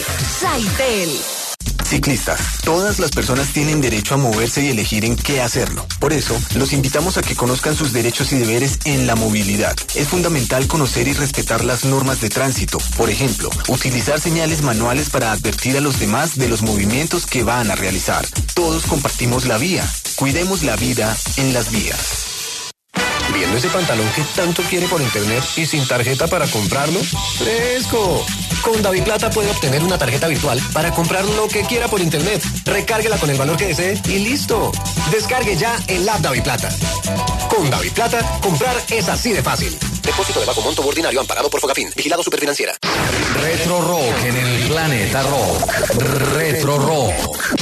Saitel. Ciclistas, todas las personas tienen derecho a moverse y elegir en qué hacerlo. Por eso, los invitamos a que conozcan sus derechos y deberes en la movilidad. Es fundamental conocer y respetar las normas de tránsito. Por ejemplo, utilizar señales manuales para advertir a los demás de los movimientos que van a realizar. Todos compartimos la vía. Cuidemos la vida en las vías. ¿Viendo ese pantalón que tanto quiere por internet y sin tarjeta para comprarlo? ¡Fresco! Con DaviPlata puede obtener una tarjeta virtual para comprar lo que quiera por internet. Recárguela con el valor que desee y listo. Descargue ya el app DaviPlata. Con DaviPlata, comprar es así de fácil. Depósito de bajo monto ordinario amparado por Fogafín. Vigilado Superfinanciera. Retro Rock en el Planeta Rock. Retro Rock.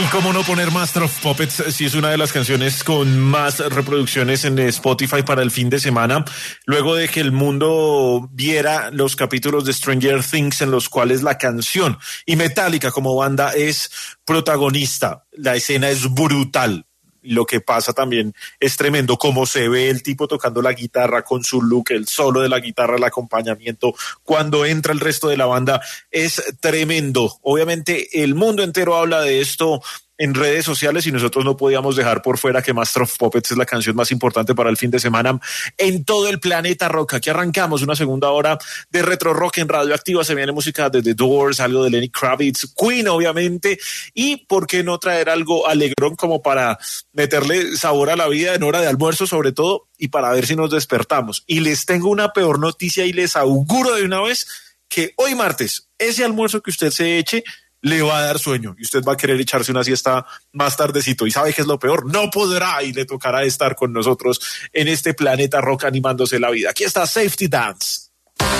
cómo no poner Master of Puppets si es una de las canciones con más reproducciones en Spotify para el fin de semana, luego de que el mundo viera los capítulos de Stranger Things en los cuales la canción y Metallica como banda es protagonista. La escena es brutal. Lo que pasa también es tremendo, como se ve el tipo tocando la guitarra con su look, el solo de la guitarra, el acompañamiento, cuando entra el resto de la banda, es tremendo. Obviamente el mundo entero habla de esto en redes sociales y nosotros no podíamos dejar por fuera que Master of Puppets es la canción más importante para el fin de semana en todo el planeta rock. Aquí arrancamos una segunda hora de retro rock en Radioactiva. Se viene música de The Doors, algo de Lenny Kravitz, Queen obviamente, y por qué no traer algo alegrón como para meterle sabor a la vida en hora de almuerzo sobre todo y para ver si nos despertamos. Y les tengo una peor noticia y les auguro de una vez que hoy martes ese almuerzo que usted se eche le va a dar sueño y usted va a querer echarse una siesta más tardecito y sabe que es lo peor, no podrá y le tocará estar con nosotros en este planeta rock animándose la vida. Aquí está Safety Dance.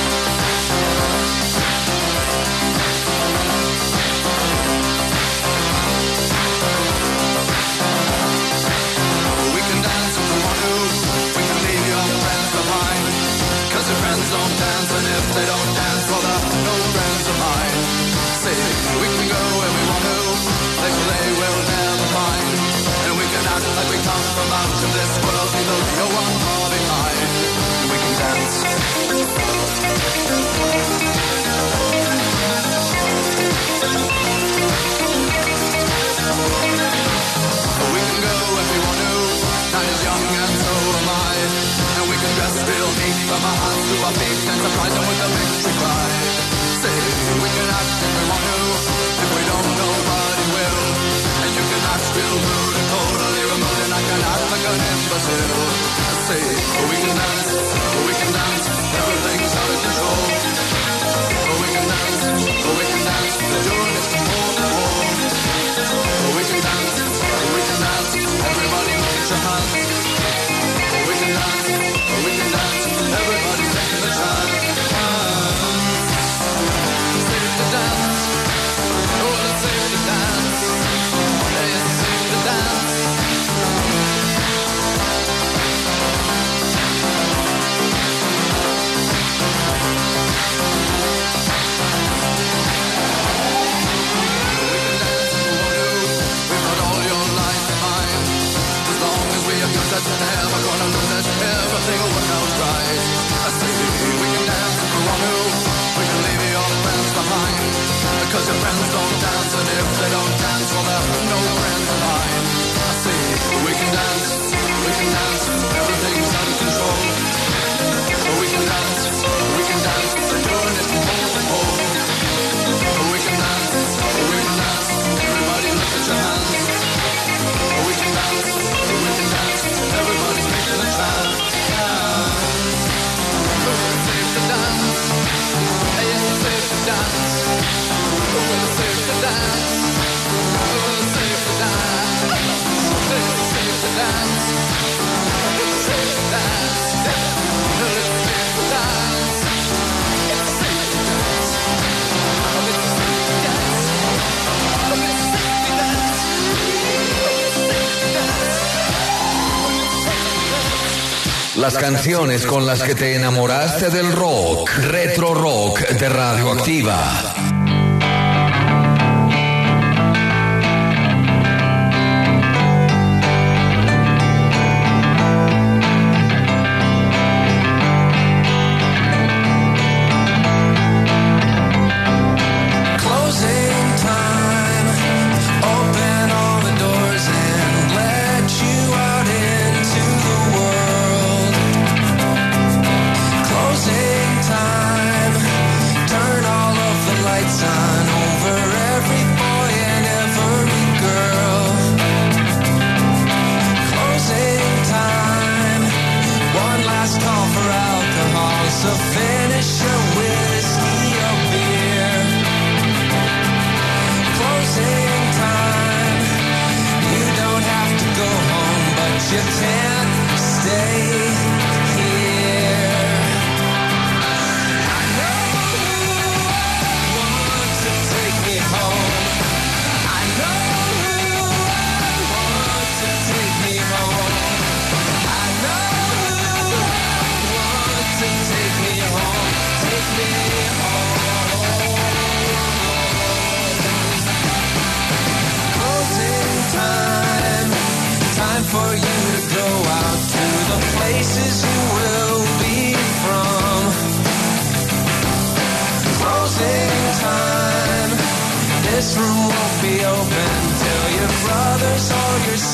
From our hearts to our feet and surprise them with a victory cry. Say, we can act if we want to, if we don't, nobody will. And you can act real rude and totally removed, and I can act like an imbecile. Say, we can dance, everything's out of control. We can dance, we're doing it from pole to pole. We can dance, everybody look at your hands. We can dance, everybody's taking a chance. Safe to dance, oh, it's safe to dance. It's safe to dance. We can dance if we want to. We've got all your life in mind. As long as we have good, that's never gonna lose it. Everything will work out right. I say we can dance if we want to. We can leave your friends behind. Because your friends don't dance, and if they don't dance, well, they're no friends of mine. I say we can dance, everything's out of control. We can dance, we're doing it from pole to pole. We can dance, everybody look at your hands. We can dance, everybody's making a chance. It's safe to dance, yes, it's safe to dance. It's safe to dance, it's safe to dance. It's safe to dance, it's safe to dance. It's safe to dance, it's safe to dance. It's safe to dance, it's safe to dance. Las canciones con las que te enamoraste del rock. Retro Rock de Radioactiva. Lights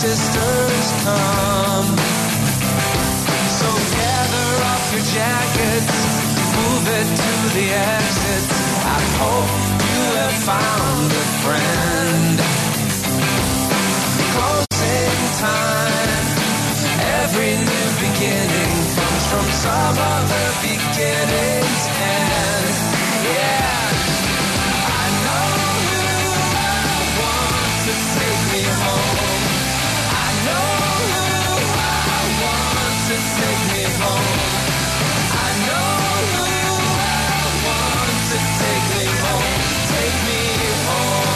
sisters come. So gather up your jackets, move it to the exits. I hope you have found a friend. Closing time. Every new beginning comes from some other beginning's end. Yeah. I know who I want to take me home. I know who I want to take me home. I know who I want to take me home. Take me home.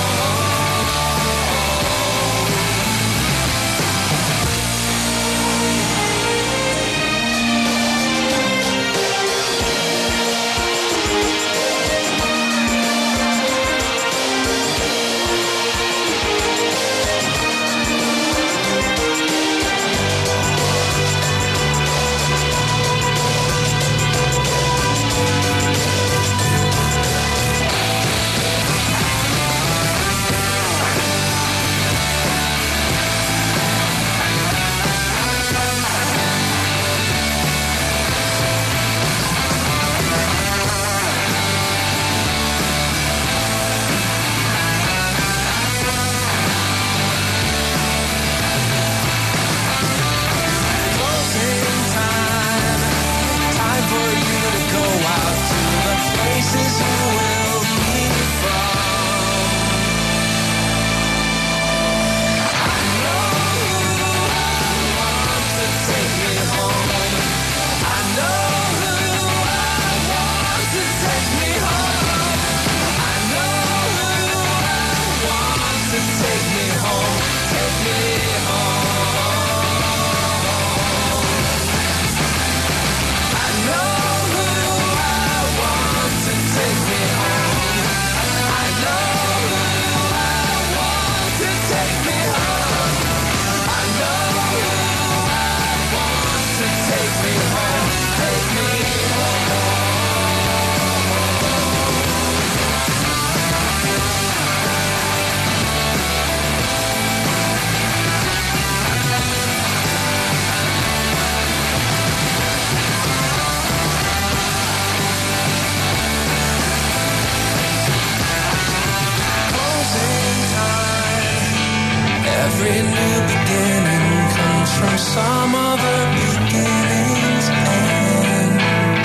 Every new beginning comes from some other beginning's end.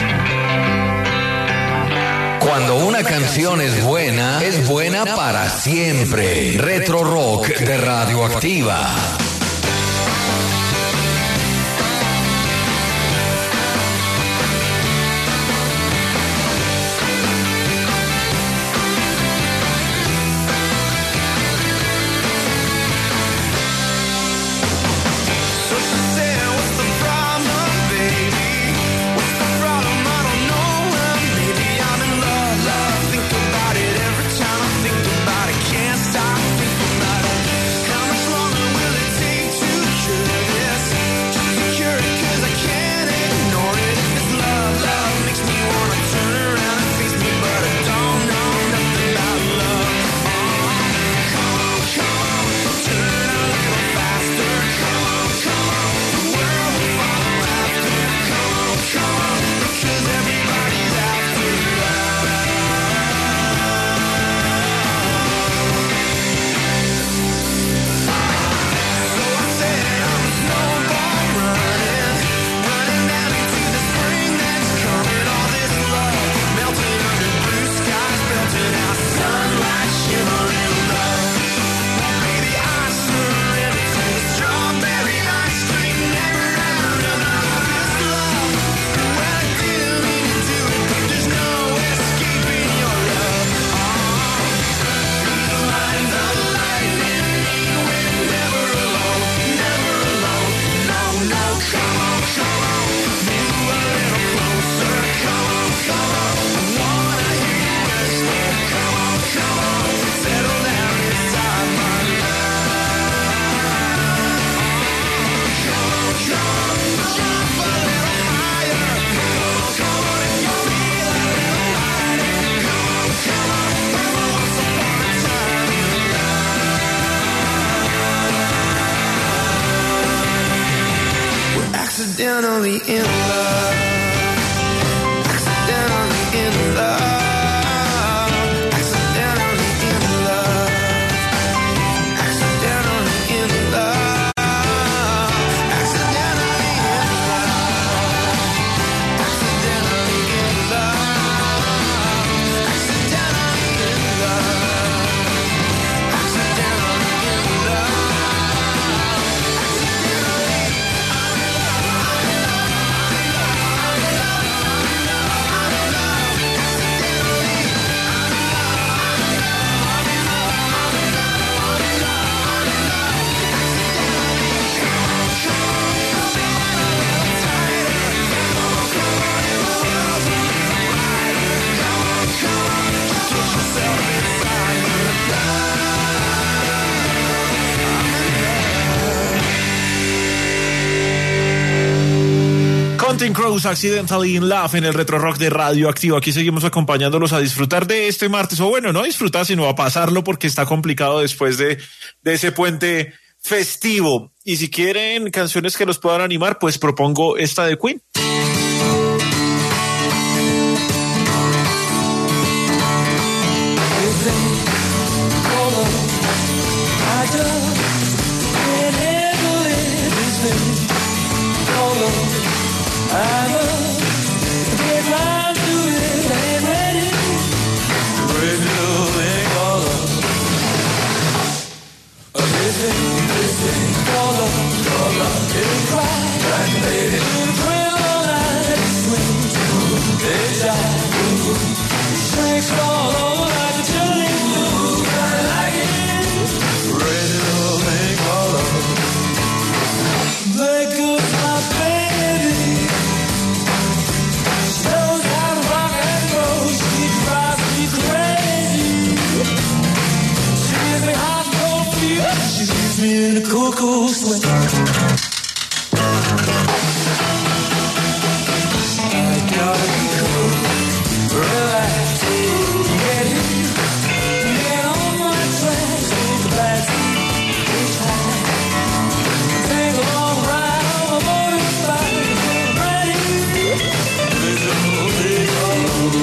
Cuando una canción es buena para siempre. Retro Rock de Radioactiva. How much longer will it take? accidentally in love. Accidentally in love. Accidentally in love. Accidentally in love. Accidentally in love. Accidentally in love. Accidentally in love. Accidentally in love. Counting Crows, Accidentally in Love, en el Retro Rock de Radioactivo. Aquí seguimos acompañándolos a disfrutar de este martes, o bueno, no a disfrutar, sino a pasarlo porque está complicado después de ese puente festivo. Y si quieren canciones que los puedan animar, pues propongo esta de Queen. In a cool, cool sweat. I gotta be cool, relax, get in, get on my tracks, take the backseat, reach high, take a long ride on my motorbike, get ready, there's a whole big hole.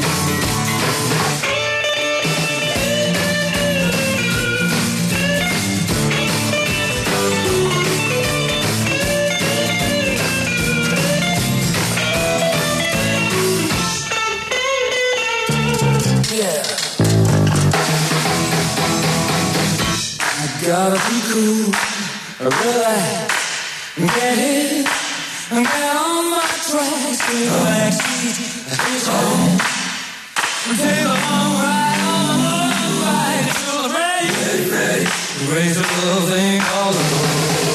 Gotta be cool, relax, get in, get on my tracks, take a backseat, reach home, take a long ride on my motorbike until I'm ready, raise a little thing all alone.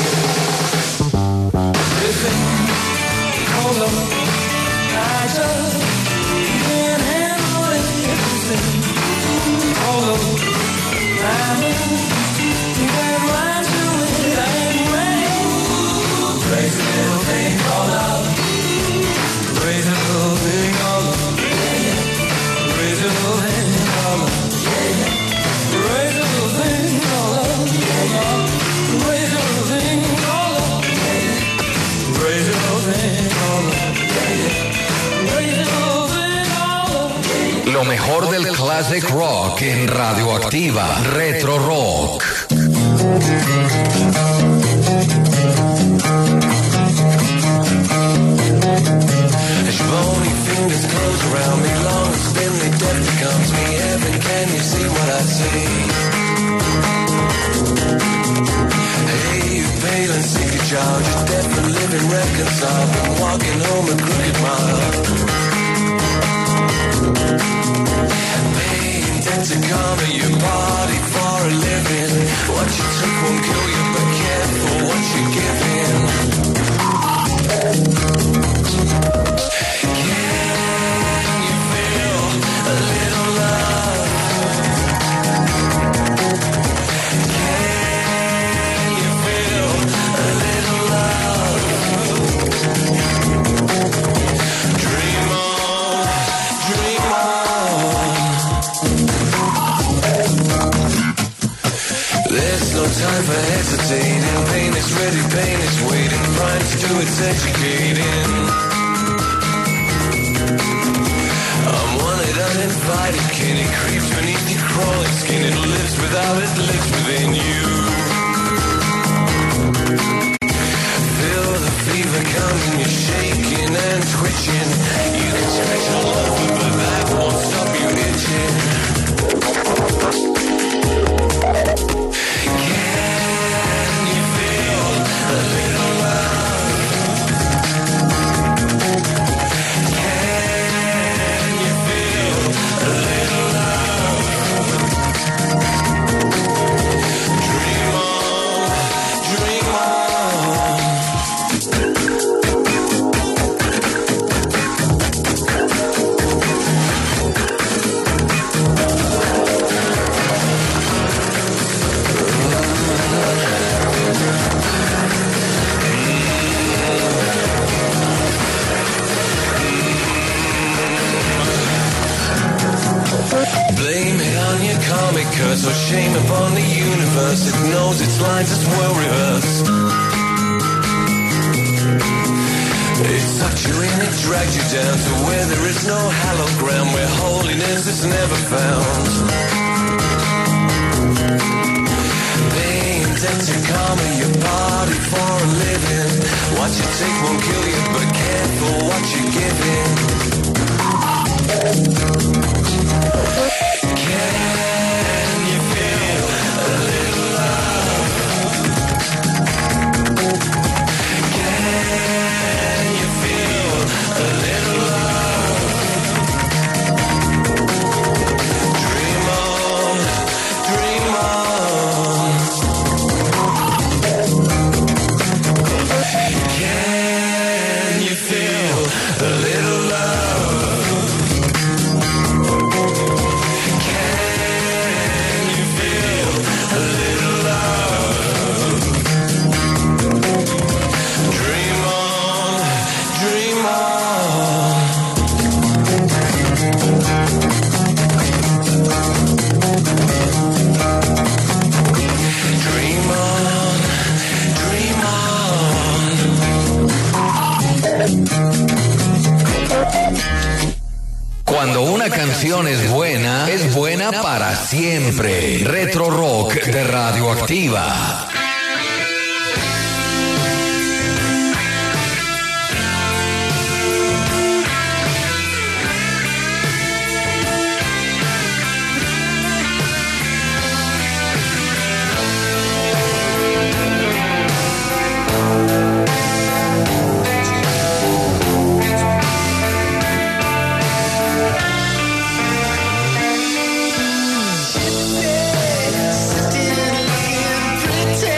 Listen, hold on, I just can't handle everything. Hold on, I'm in. Raise a little thing called love. Raise a little thing called love. Raise a little thing called love. Raise a little thing called love. Raise a little thing called love. Raise a little thing called love. Raise a little thing called love. Lo mejor del classic rock en Radioactiva. Retro Rock. As your bony fingers close around me, long as spin me, death becomes me. Heaven, can you see what I see? Hey, you pale and sick of child, you're deaf and living reconciled. Been walking home a crooked mile. Pain, debts and karma, you party for a living. What you took won't kill you, but careful what you're giving. Time for hesitating. do, it's educating. I'm wanted uninvited, can it creeps beneath your crawling skin? It lives without it, lives within you. Feel the fever coming, you're shaking and twitching. You can stretch all over, but that won't stop you itching. Can you feel a little love? Can you feel a little love? Dream on, dream on. Blame it on your comic curse or shame upon the universe. It knows its lines as well reversed. It sucked you in, it dragged you down to where there is no hallowed ground, where holiness is never found. Pain tends to calm your body for a living. What you take won't kill you, but careful what you're giving. Can you feel a little love? Can you feel a little love? Dream on, dream on. Can you feel a little love? Cuando una canción es buena para siempre. Retro Rock de Radioactiva. Pretend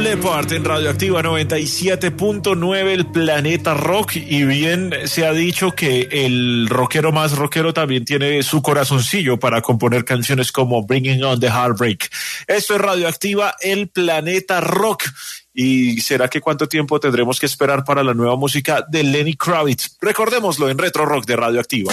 Leppard en Radioactiva 97.9, el planeta rock. Y bien se ha dicho que el rockero más rockero también tiene su corazoncillo para componer canciones como Bringing on the Heartbreak. Esto es Radioactiva, el planeta rock. ¿Y será que cuánto tiempo tendremos que esperar para la nueva música de Lenny Kravitz? Recordémoslo en Retro Rock de Radioactiva.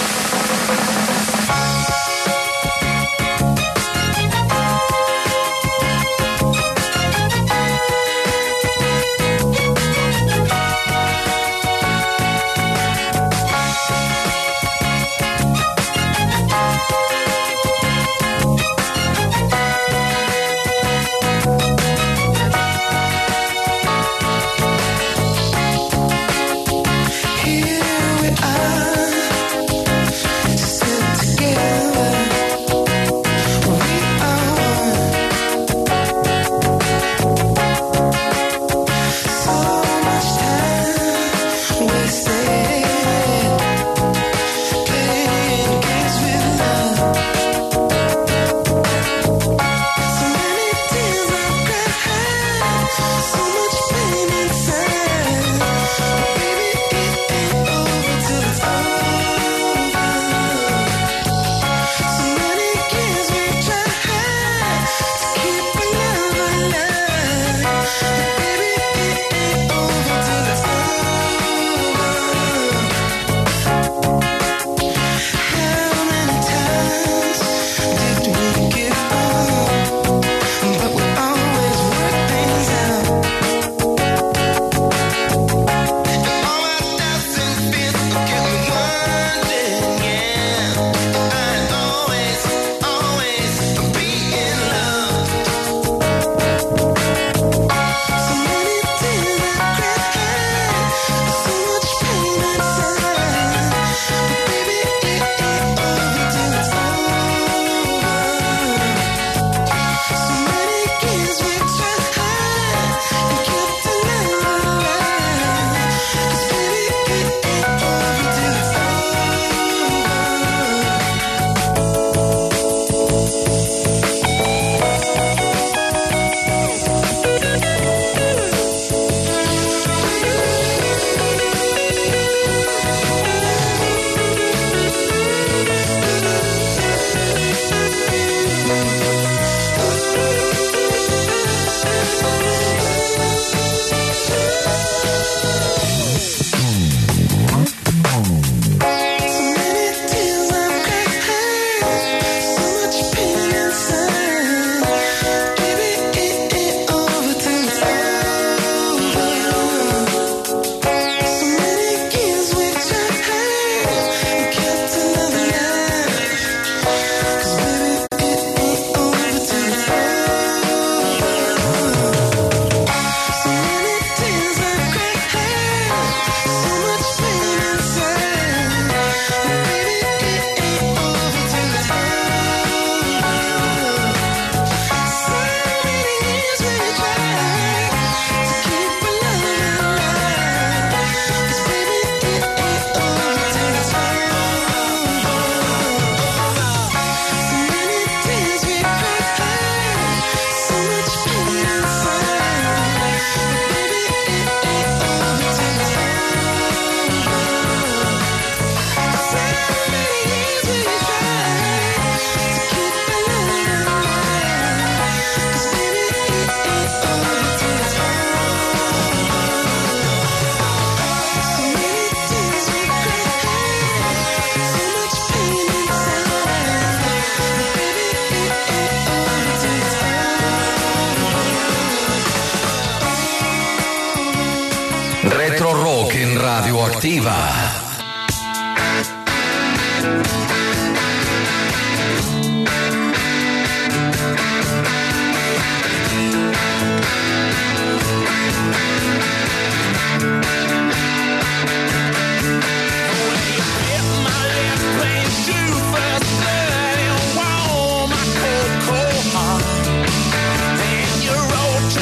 Retro Rock en Radioactiva.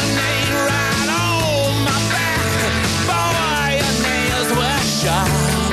Boy, your nails were sharp.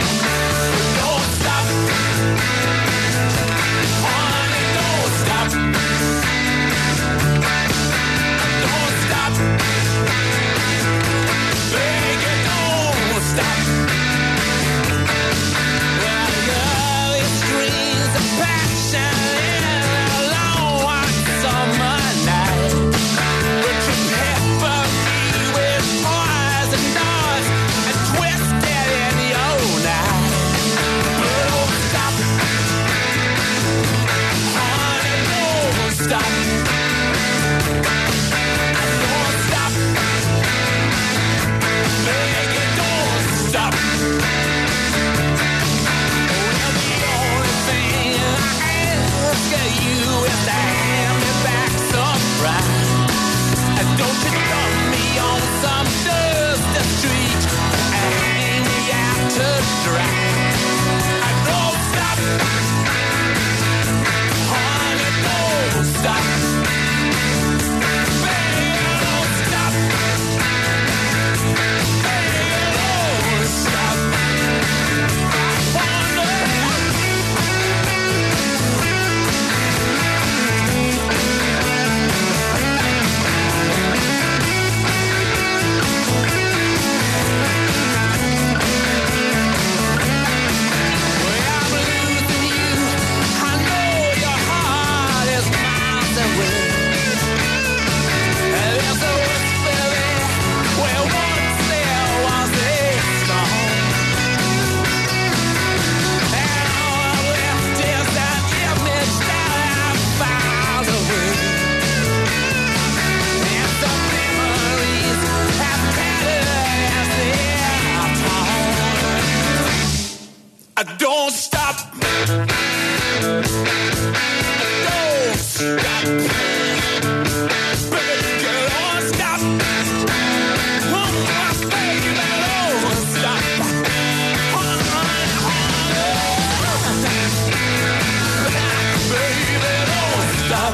stop.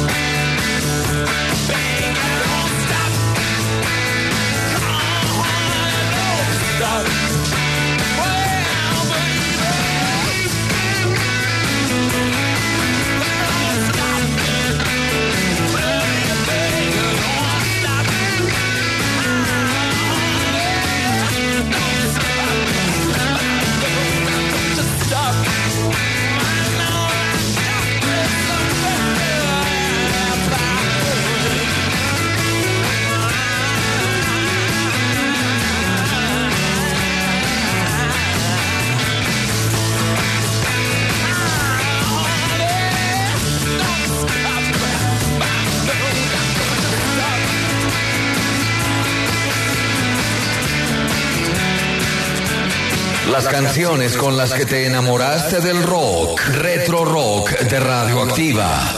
Baby, don't stop. Come on, don't stop. Well, baby, don't stop. Baby, don't stop. Just stop. Las canciones con las que te enamoraste del rock. Retro Rock de Radioactiva.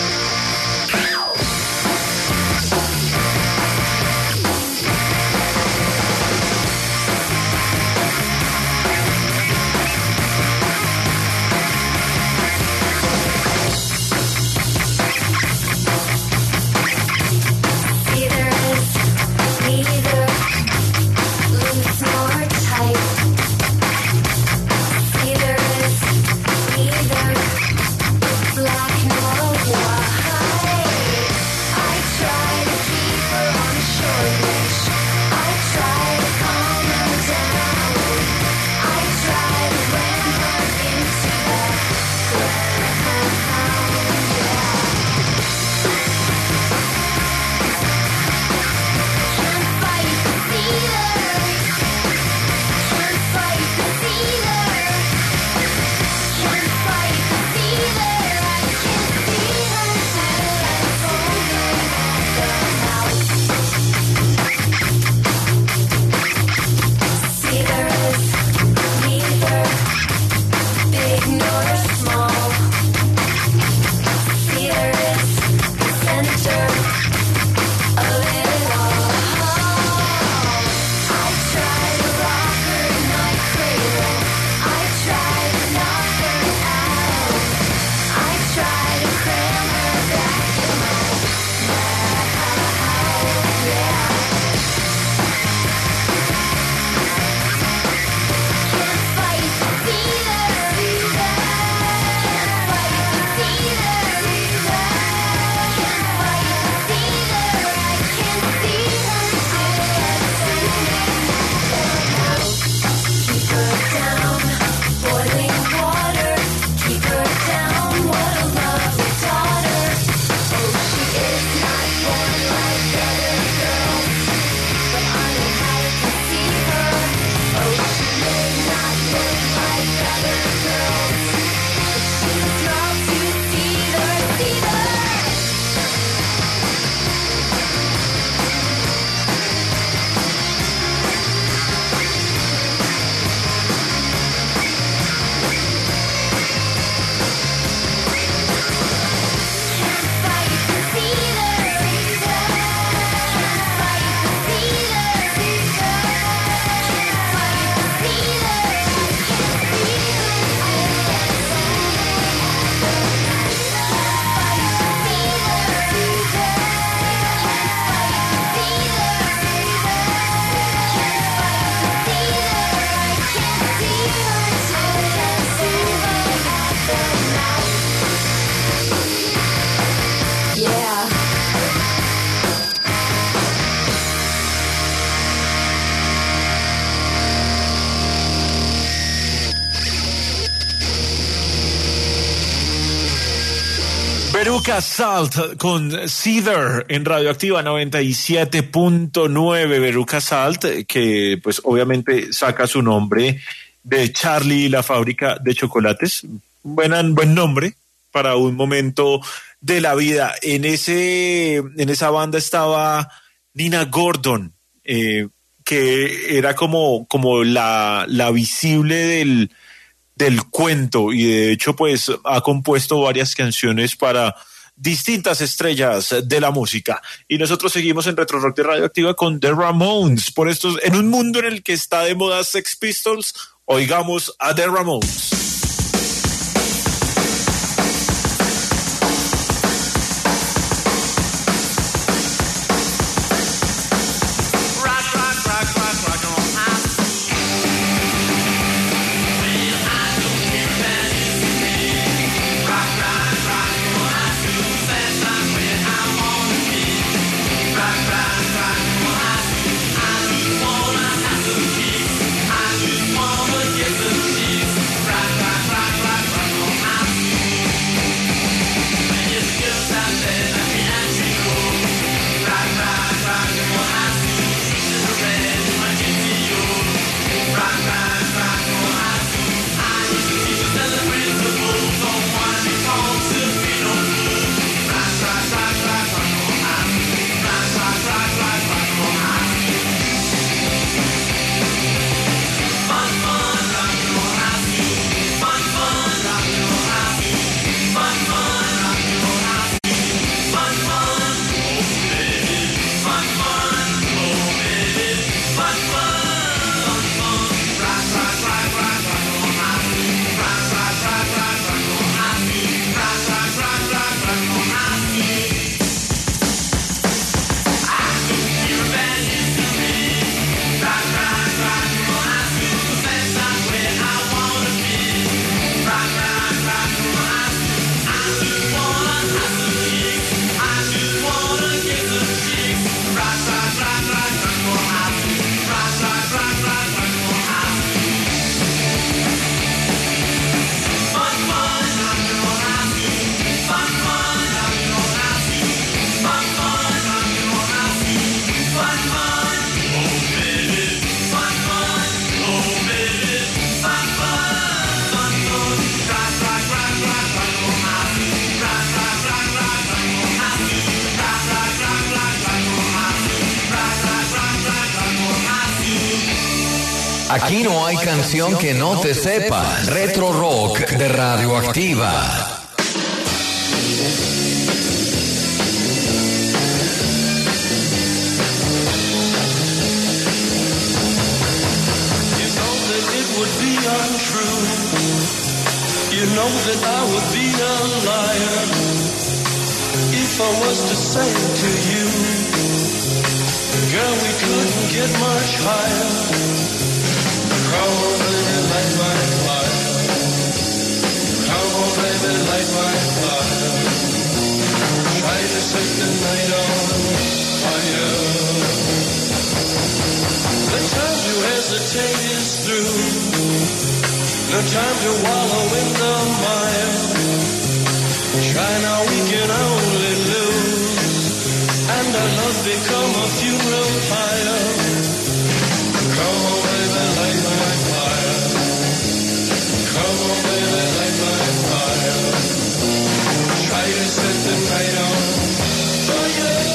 Veruca Salt con Cedar en Radioactiva 97.9. Veruca Salt, que pues obviamente saca su nombre de Charlie y la fábrica de chocolates. Buen nombre para un momento de la vida. En esa banda estaba Nina Gordon, que era como la visible del cuento, y de hecho pues ha compuesto varias canciones para distintas estrellas de la música. Y nosotros seguimos en Retro Rock de Radioactiva con The Ramones. Por esto, en un mundo en el que está de moda Sex Pistols, oigamos a The Ramones. Aquí no hay canción que no te sepas. Retro Rock de Radioactiva. You know that I would be a liar if I was to say to you, girl, we couldn't get much higher. Come on, baby, light my fire. Come on, baby, light my fire. Try to set the night on fire. The time to hesitate is through. No time to wallow in the mire. Try now, we can only lose, and our love become a funeral pyre. Come on, baby, light my fire. Come on, baby, light my fire. Try to set the night on fire.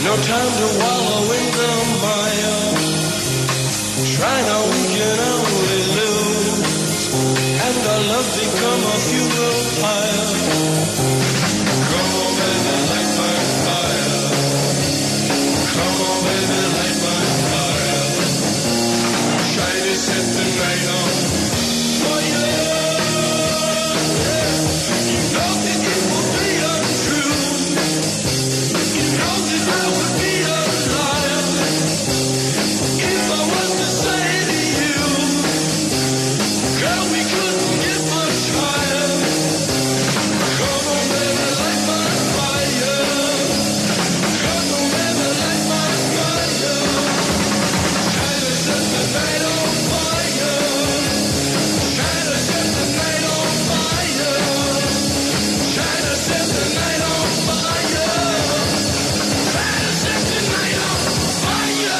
No time to wallow in the mire. Try now, we can only lose, and our love become a funeral pyre. Come on, baby, light my fire. Come on, baby, light my fire. Try to set the night on fire. You know that it will be untrue. You know that I would be a liar if I was to say to you, girl, we couldn't get much higher. Come on, baby, light my fire. Come on, baby, light my fire. Try to set the night on fire. Try to set the night on fire. Try to set the night on fire. Try to set the night on fire.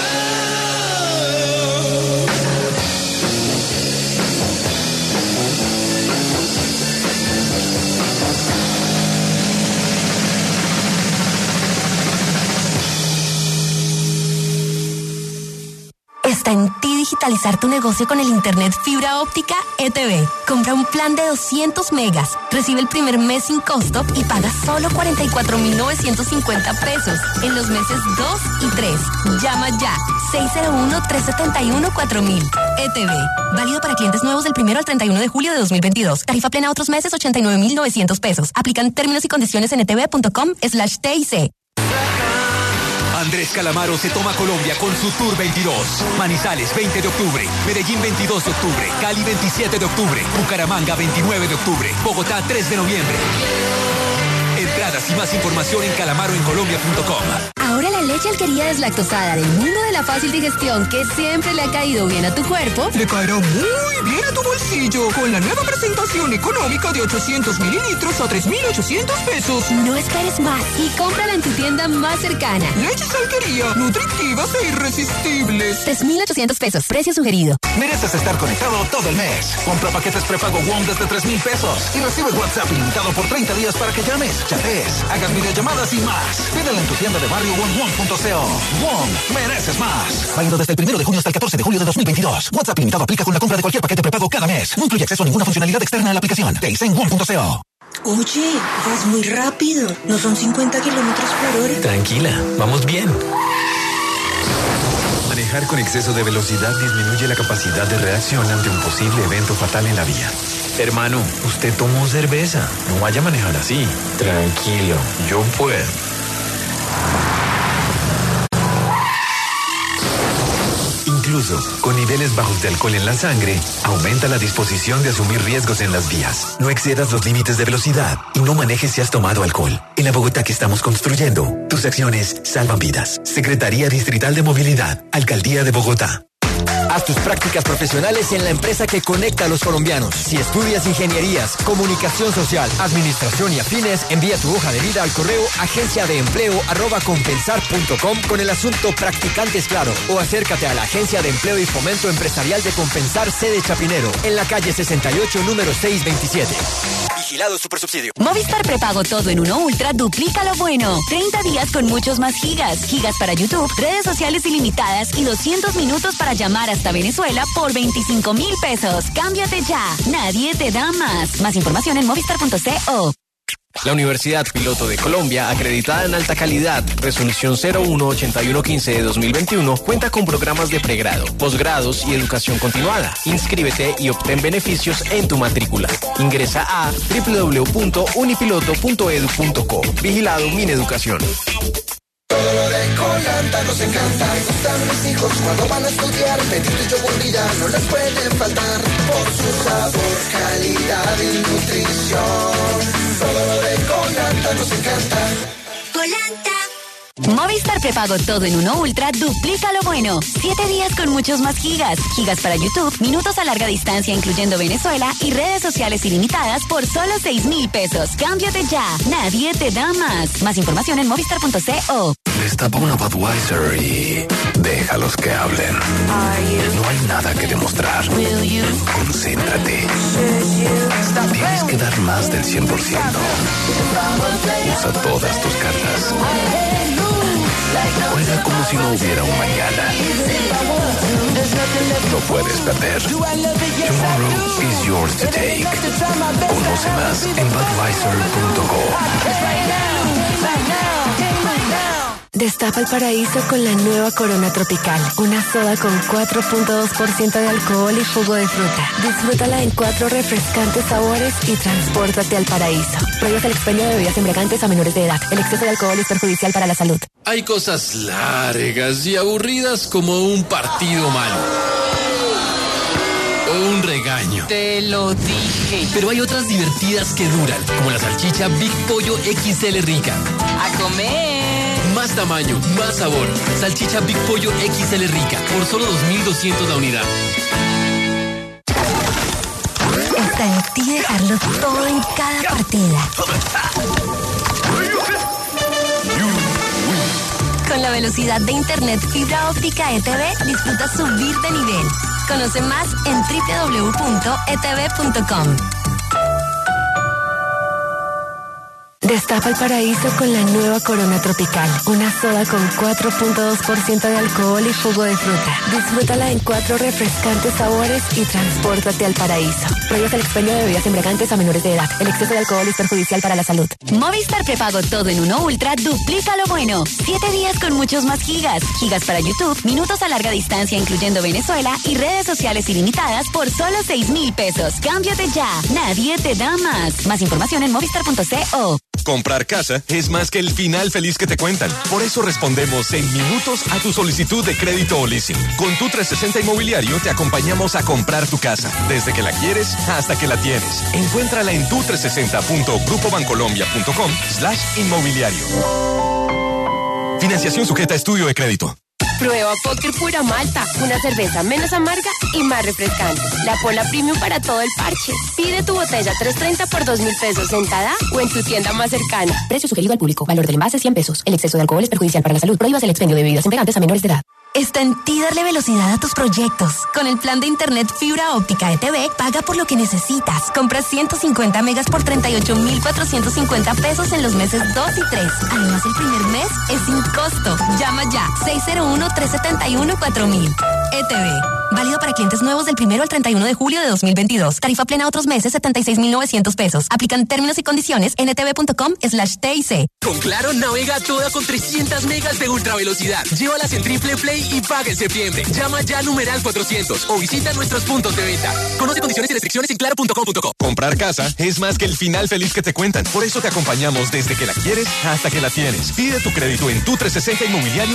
Está en ti digitalizar tu negocio con el internet fibra óptica ETV. Compra un plan de 200 megas, recibe el primer mes sin costo y paga solo 44,950 pesos en los meses 2 y 3. Llama ya, 601-371-4000. ETV, válido para clientes nuevos del 1 al 31 de julio de 2022. Tarifa plena otros meses, 89,900 pesos. Aplican términos y condiciones en etv.com/TIC. Andrés Calamaro se toma Colombia con su Tour 22. Manizales 20 de octubre, Medellín 22 de octubre, Cali 27 de octubre, Bucaramanga 29 de octubre, Bogotá 3 de noviembre. Entradas y más información en calamaroencolombia.com. Ahora la leche Alquería deslactosada del mundo de la fácil digestión que siempre le ha caído bien a tu cuerpo, le caerá muy bien a tu bolsillo con la nueva presentación económica de 800 mililitros a 3,800 pesos. No esperes más y cómprala en tu tienda más cercana. Leches Alquería, nutritivas e irresistibles. 3,800 pesos, precio sugerido. Mereces estar conectado todo el mes. Compra paquetes prepago WOM desde 3,000 pesos y recibe WhatsApp ilimitado por 30 días para que llames, chatees, hagas videollamadas y más. Pídelo en tu tienda de barrio WOM.co. WOM, mereces más. Válido desde el 1 de junio hasta el 14 de julio de 2022. WhatsApp ilimitado aplica con la compra de cualquier paquete prepago cada mes. No incluye acceso a ninguna funcionalidad externa a la aplicación. Te hice en WOM.co. Oye, vas muy rápido. ¿No son 50 kilómetros por hora? Tranquila, vamos bien. Manejar con exceso de velocidad disminuye la capacidad de reacción ante un posible evento fatal en la vía. Hermano, usted tomó cerveza. No vaya a manejar así. Tranquilo, yo puedo. Incluso, con niveles bajos de alcohol en la sangre, aumenta la disposición de asumir riesgos en las vías. No excedas los límites de velocidad y no manejes si has tomado alcohol. En la Bogotá que estamos construyendo, tus acciones salvan vidas. Secretaría Distrital de Movilidad, Alcaldía de Bogotá. Haz tus prácticas profesionales en la empresa que conecta a los colombianos. Si estudias ingenierías, comunicación social, administración y afines, envía tu hoja de vida al correo agenciadeempleo@compensar.com con el asunto Practicantes Claro o acércate a la Agencia de Empleo y Fomento Empresarial de Compensar, sede Chapinero, en la calle 68, número 627. Vigilado Supersubsidio. Movistar prepago todo en uno Ultra duplica lo bueno. 30 días con muchos más gigas. Gigas para YouTube, redes sociales ilimitadas y 200 minutos para llamar hasta Venezuela por 25,000 pesos. Cámbiate ya. Nadie te da más. Más información en movistar.co. La Universidad Piloto de Colombia, acreditada en alta calidad, resolución 018115 de 2021, cuenta con programas de pregrado, posgrados y educación continuada. Inscríbete y obtén beneficios en tu matrícula. Ingresa a www.unipiloto.edu.co. Vigilado Mineducación. Todo lo de Colanta nos encanta. Gustan mis hijos cuando van a estudiar. Petito y yogur vida no les pueden faltar. Por su sabor, calidad y nutrición. Todo lo de Colanta nos encanta. Colanta. Movistar prepago todo en uno Ultra duplica lo bueno. 7 días con muchos más gigas. Gigas para YouTube, minutos a larga distancia incluyendo Venezuela y redes sociales ilimitadas por solo 6,000 pesos. Cámbiate ya. Nadie te da más. Más información en movistar.co. Destapa una Budweiser y déjalos que hablen. No hay nada que demostrar. Concéntrate. Tienes que dar más del 100%. Usa todas tus cartas. si no hubiera un mañana. No puedes perder. Tomorrow is yours to take. Conoce más en Budweiser.co. Destapa el paraíso con la nueva Corona Tropical. Una soda con 4.2% de alcohol y jugo de fruta. Disfrútala en 4 refrescantes sabores y transpórtate al paraíso. Prohíbe el expendio de bebidas embriagantes a menores de edad. El exceso de alcohol es perjudicial para la salud. Hay cosas largas y aburridas como un partido malo. O un regaño. Te lo dije. Pero hay otras divertidas que duran, como la salchicha Big Pollo XL Rica. ¡A comer! Más tamaño, más sabor. Salchicha Big Pollo XL Rica, por solo 2.200 la unidad. Está en ti dejarlo todo en cada partida. Con la velocidad de internet fibra óptica ETV, disfruta subir de nivel. Conoce más en www.etv.com. Destapa el paraíso con la nueva Corona Tropical. Una soda con 4.2% de alcohol y jugo de fruta. Disfrútala en 4 refrescantes sabores y transpórtate al paraíso. Prohíbe el expendio de bebidas embriagantes a menores de edad. El exceso de alcohol es perjudicial para la salud. Movistar prepago todo en uno Ultra duplica lo bueno. 7 días con muchos más gigas. Gigas para YouTube, minutos a larga distancia incluyendo Venezuela y redes sociales ilimitadas por solo 6,000 pesos. Cámbiate ya. Nadie te da más. Más información en movistar.co. Comprar casa es más que el final feliz que te cuentan. Por eso respondemos en minutos a tu solicitud de crédito o leasing. Con tu 360 Inmobiliario te acompañamos a comprar tu casa, desde que la quieres hasta que la tienes. Encuéntrala en tu360.grupobancolombia.com/inmobiliario. Financiación sujeta a estudio de crédito. Prueba Póker Pura Malta, una cerveza menos amarga y más refrescante. La Pola Premium para todo el parche. Pide tu botella 330 por 2,000 pesos en Tada o en tu tienda más cercana. Precio sugerido al público. Valor del envase 100 pesos. El exceso de alcohol es perjudicial para la salud. Prohíbas el expendio de bebidas embriagantes a menores de edad. Está en ti darle velocidad a tus proyectos. Con el plan de internet fibra óptica ETV, paga por lo que necesitas. Compra 150 megas por 38,450 pesos en los meses 2 y 3. Además, el primer mes es sin costo. Llama ya 601-371-4000. ETV. Válido para clientes nuevos del 1 al 31 de julio de 2022. Tarifa plena otros meses 76,900 pesos. Aplican términos y condiciones en etv.com/TIC. Con Claro navega toda con 300 megas de ultra velocidad. Llévalas en Triple Play y paga en septiembre. Llama ya numeral 400 o visita nuestros puntos de venta. Conoce condiciones y restricciones en claro.com.co. Comprar casa es más que el final feliz que te cuentan. Por eso te acompañamos desde que la quieres hasta que la tienes. Pide tu crédito en tu 360 Inmobiliario